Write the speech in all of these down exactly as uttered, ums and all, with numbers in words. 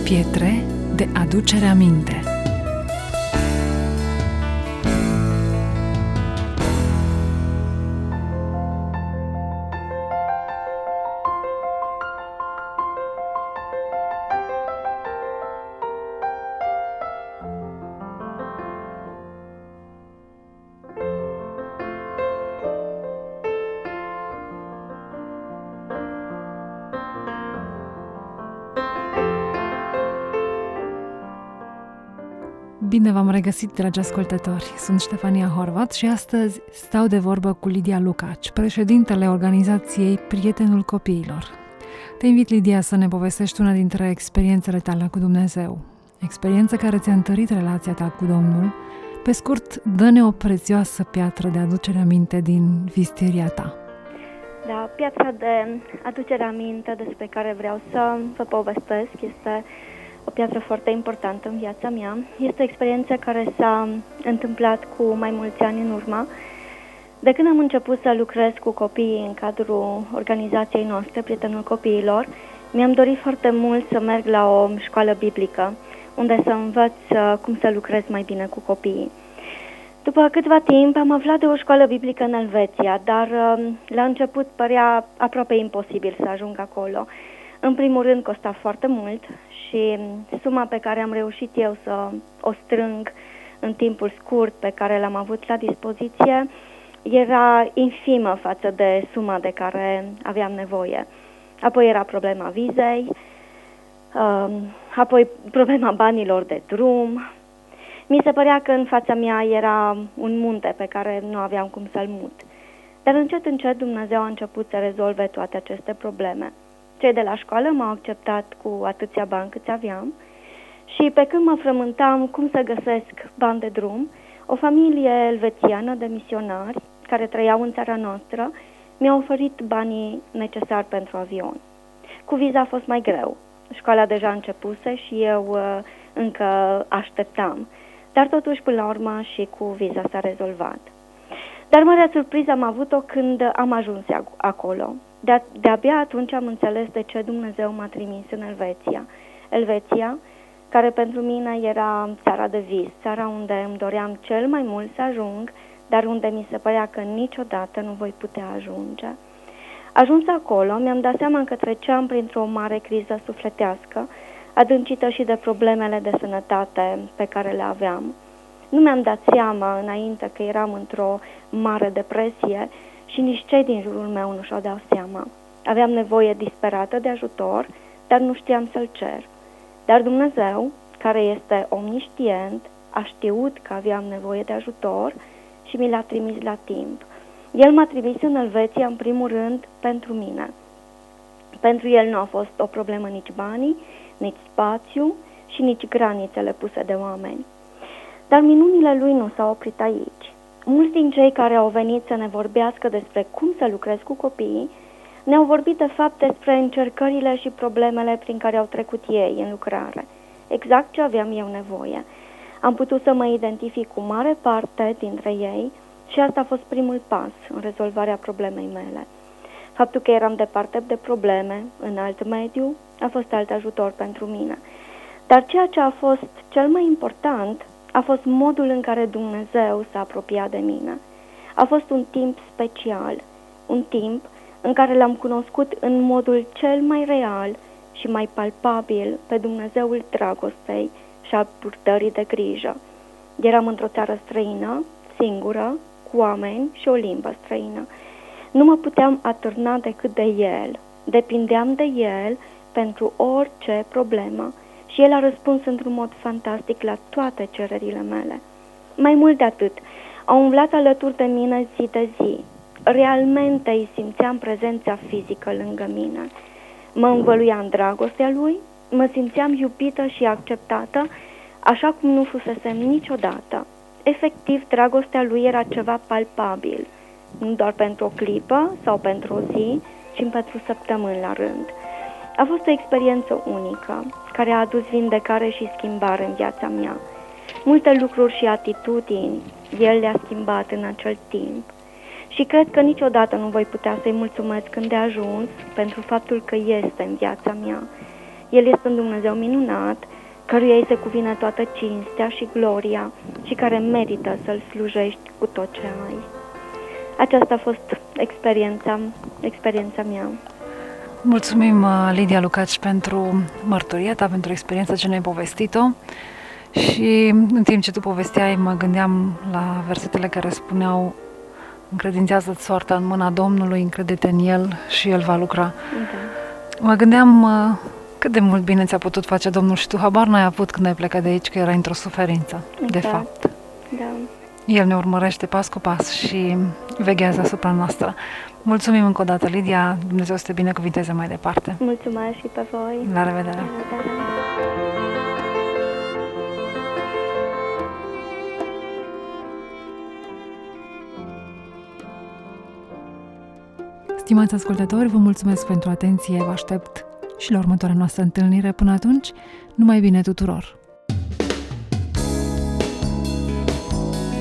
Pietre de aducere aminte. Bine v-am regăsit, dragi ascultători! Sunt Ștefania Horvat și astăzi stau de vorbă cu Lidia Lucaci, președintele organizației Prietenul Copiilor. Te invit, Lidia, să ne povestești una dintre experiențele tale cu Dumnezeu, experiență care ți-a întărit relația ta cu Domnul. Pe scurt, dă-ne o prețioasă piatră de aducere aminte din visteria ta. Da, piatra de aducere aminte despre care vreau să vă povestesc este o piatră foarte importantă în viața mea. Este o experiență care s-a întâmplat cu mai mulți ani în urmă. De când am început să lucrez cu copiii în cadrul organizației noastre, Prietenul Copiilor, mi-am dorit foarte mult să merg la o școală biblică, unde să învăț cum să lucrez mai bine cu copiii. După câtva timp am aflat de o școală biblică în Elveția, dar la început părea aproape imposibil să ajung acolo. În primul rând costa foarte mult și suma pe care am reușit eu să o strâng în timpul scurt pe care l-am avut la dispoziție era infimă față de suma de care aveam nevoie. Apoi era problema vizei, apoi problema banilor de drum. Mi se părea că în fața mea era un munte pe care nu aveam cum să-l mut. Dar încet, încet Dumnezeu a început să rezolve toate aceste probleme. Cei de la școală m-au acceptat cu atâția bani câți aveam și pe când mă frământam cum să găsesc bani de drum, o familie elvețiană de misionari care trăiau în țara noastră mi-a oferit banii necesari pentru avion. Cu viza a fost mai greu. Școala deja începuse și eu uh, încă așteptam, dar totuși până la urmă și cu viza s-a rezolvat. Dar marea surpriză am avut-o când am ajuns acolo. De- de-abia atunci am înțeles de ce Dumnezeu m-a trimis în Elveția. Elveția, care pentru mine era țara de vis, țara unde îmi doream cel mai mult să ajung, dar unde mi se părea că niciodată nu voi putea ajunge. Ajuns acolo, mi-am dat seama că treceam printr-o mare criză sufletească, adâncită și de problemele de sănătate pe care le aveam. Nu mi-am dat seama înainte că eram într-o mare depresie și nici cei din jurul meu nu și-au dat seama. Aveam nevoie disperată de ajutor, dar nu știam să-l cer. Dar Dumnezeu, care este omniștient, a știut că aveam nevoie de ajutor și mi l-a trimis la timp. El m-a trimis în Elveția, în primul rând, pentru mine. Pentru el nu a fost o problemă nici banii, nici spațiu și nici granițele puse de oameni. Dar minunile lui nu s-au oprit aici. Mulți din cei care au venit să ne vorbească despre cum să lucrez cu copiii ne-au vorbit de fapt despre încercările și problemele prin care au trecut ei în lucrare. Exact ce aveam eu nevoie. Am putut să mă identific cu mare parte dintre ei și asta a fost primul pas în rezolvarea problemei mele. Faptul că eram departe de probleme, în alt mediu, a fost alt ajutor pentru mine. Dar ceea ce a fost cel mai important a fost modul în care Dumnezeu s-a apropiat de mine. A fost un timp special, un timp în care l-am cunoscut în modul cel mai real și mai palpabil pe Dumnezeul dragostei și al purtării de grijă. Eram într-o țară străină, singură, cu oameni și o limbă străină. Nu mă puteam atârna decât de El. Depindeam de El pentru orice problemă. Și El a răspuns într-un mod fantastic la toate cererile mele. Mai mult de atât, a umblat alături de mine zi de zi. Realmente îi simțeam prezența fizică lângă mine. Mă învăluia în dragostea Lui, mă simțeam iubită și acceptată, așa cum nu fusesem niciodată. Efectiv, dragostea Lui era ceva palpabil, nu doar pentru o clipă sau pentru o zi, ci pentru săptămâni la rând. A fost o experiență unică, care a adus vindecare și schimbare în viața mea. Multe lucruri și atitudini El le-a schimbat în acel timp. Și cred că niciodată nu voi putea să-i mulțumesc îndeajuns pentru faptul că este în viața mea. El este un Dumnezeu minunat, căruia îi se cuvine toată cinstea și gloria și care merită să-L slujești cu tot ce ai. Aceasta a fost experiența, experiența mea. Mulțumim, Lidia Lucaci, pentru mărturia ta, pentru experiența ce ne-ai povestit-o. Și în timp ce tu povesteai, mă gândeam la versetele care spuneau: încredințează-ți soarta în mâna Domnului, încrede-te în El și El va lucra. Da. Mă gândeam cât de mult bine ți-a putut face Domnul și tu habar n-ai avut când ai plecat de aici, că erai într-o suferință, exact. De fapt. Da. El ne urmărește pas cu pas și veghează asupra noastră. Mulțumim încă o dată, Lidia. Dumnezeu să te binecuvinteze mai departe. Mulțumesc și pe voi. La revedere. La revedere. Stimați ascultători, vă mulțumesc pentru atenție, vă aștept și la următoarea noastră întâlnire. Până atunci, numai bine tuturor!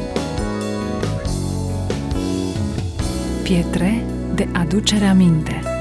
Pietre de aducere aminte.